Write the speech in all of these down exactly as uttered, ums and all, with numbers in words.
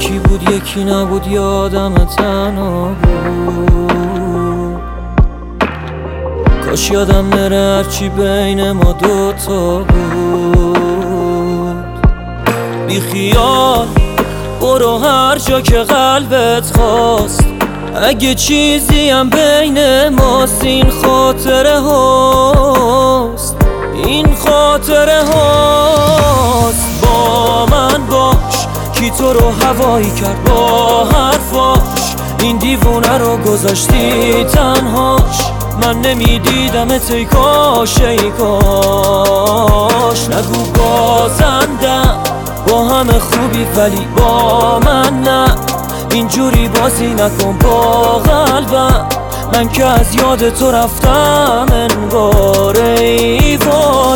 یکی بود یکی نبود، یادم تنها بود. کاش یادم نره هرچی بین ما دوتا بود. بی خیال برو هر جا که قلبت خواست، اگه چیزی هم بین ماست این خاطره هاست، این خاطره هاست. با من باش کی تو رو هوایی کرد با حرفاش، این دیوونه رو گذاشتی تنهاش. من نمیدیدمت ای کاش ای کاش. نگو بازندم با همه خوبی ولی با من نه، اینجوری بازی نکن با قلبم. من که از یاد تو رفتم انگار ای وای.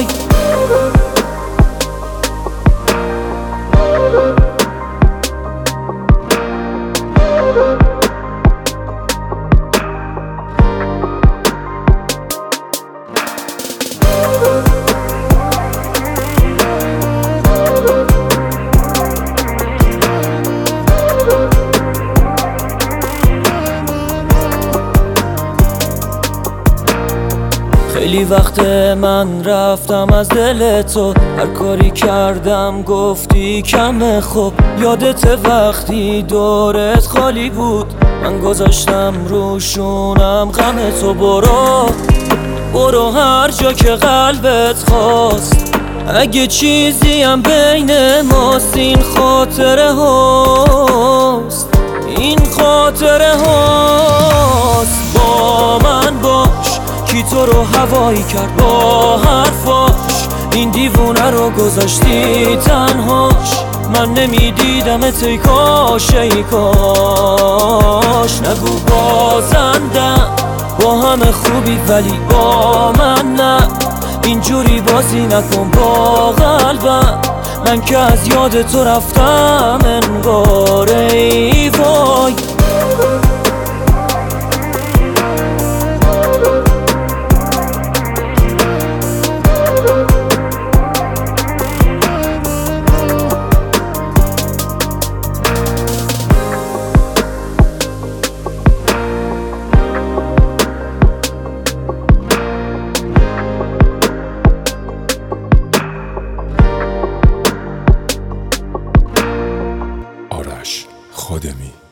خیلی وقت من رفتم از دل تو، هر کاری کردم گفتی کمه. خب یادت وقتی دورت خالی بود، من گذاشتم روشونم غم تو. برو برو هر جا که قلبت خواست، اگه چیزی هم بین ماست این خاطره هاست، این خاطره هاست. با من باش کی تو رو هوایی کرد با حرفاش، این دیوونه رو گذاشتی تنهاش. من نمیدیدمت ای کاش ای کاش. نگو بازندم با همه خوبی ولی با من نه، اینجوری بازی نکن با قلبم. من که از یاد تو رفتم انگار ای وای. آرش خادمی.